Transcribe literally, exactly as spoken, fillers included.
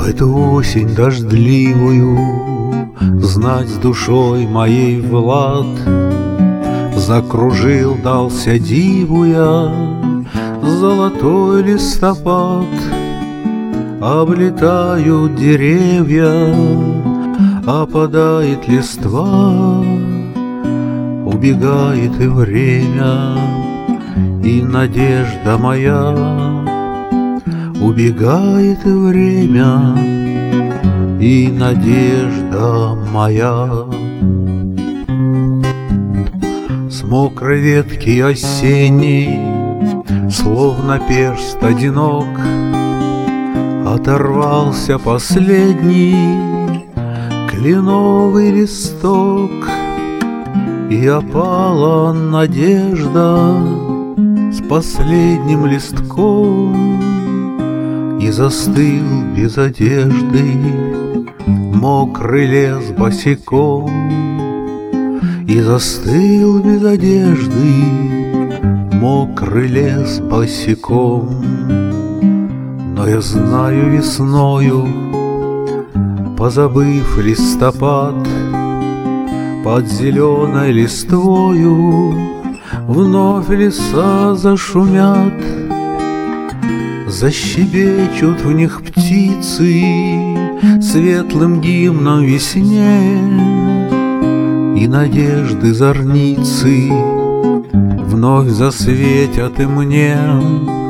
В эту осень дождливую знать с душой моей Влад закружил, дался диву я, золотой листопад. Облетают деревья, опадает листва, убегает и время, и надежда моя. Убегает и время, и надежда моя. С мокрой ветки осенней, словно перст одинок, оторвался последний кленовый листок, и опала надежда с последним листком, и застыл без одежды мокрый лес босиком, и застыл без одежды мокрый лес босиком. Но я знаю, весною, позабыв листопад, под зеленой листвою вновь леса зашумят, защебечут в них птицы светлым гимном весне, и надежды зорницы вновь засветят и мне.